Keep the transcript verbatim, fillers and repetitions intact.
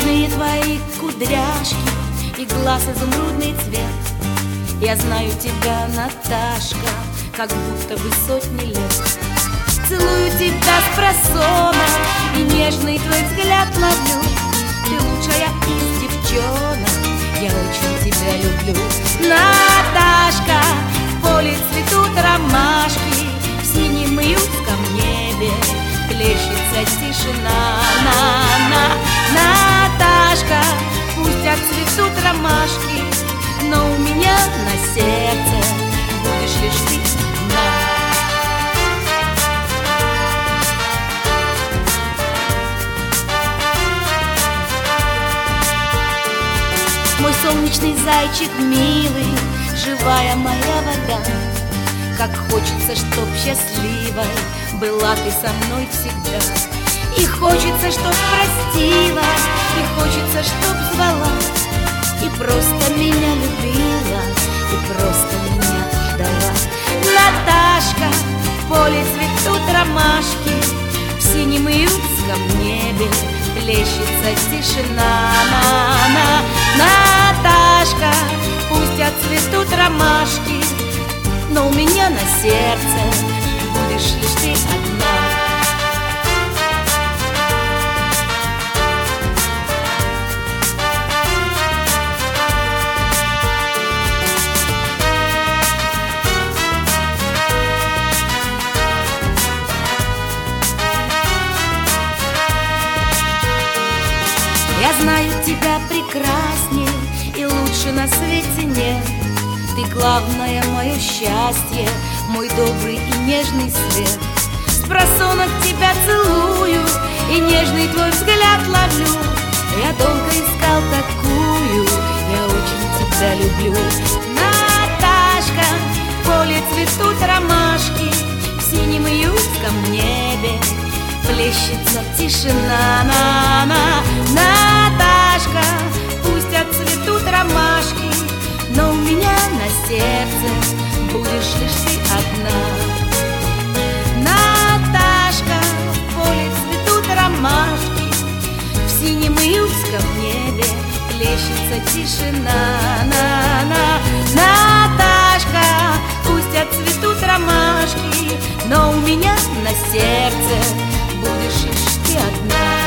Нежные твои кудряшки и глаз изумрудный цвет. Я знаю тебя, Наташка, как будто бы сотни лет. Целую тебя спросонья и нежный твой взгляд ловлю. Ты лучшая из девчонок, я очень тебя люблю. Наташка, в поле цветут ромашки, в синем июльском небе плещется тишина. На-на, Наташка, пусть отцветут ромашки, но у меня на сердце будешь лишь ты одна. Мой солнечный зайчик милый, живая моя вода, как хочется, чтоб счастливой была ты со мной всегда. И хочется, чтоб простила, и хочется, чтоб звала, и просто меня любила, и просто меня ждала. Наташка, в поле цветут ромашки, в синем июльском небе плещется тишина. На-на, Наташка, пусть отцветут ромашки, но у меня на сердце будешь лишь ты одна. Я знаю тебя прекрасней и лучше на свете нет. Ты главное мое счастье, мой добрый и нежный свет. Спросонок тебя целую и нежный твой взгляд ловлю. Я долго искал такую, я очень тебя люблю. Наташка, в поле цветут ромашки, в синем июльском небе плещется тишина. На-на, Наташка, пусть отцветут ромашки, но у меня на сердце будешь лишь ты одна. Наташка, в поле цветут ромашки, в синем июльском небе плещется тишина. На-на, Наташка, пусть отцветут ромашки, но у меня на сердце будешь лишь ты одна.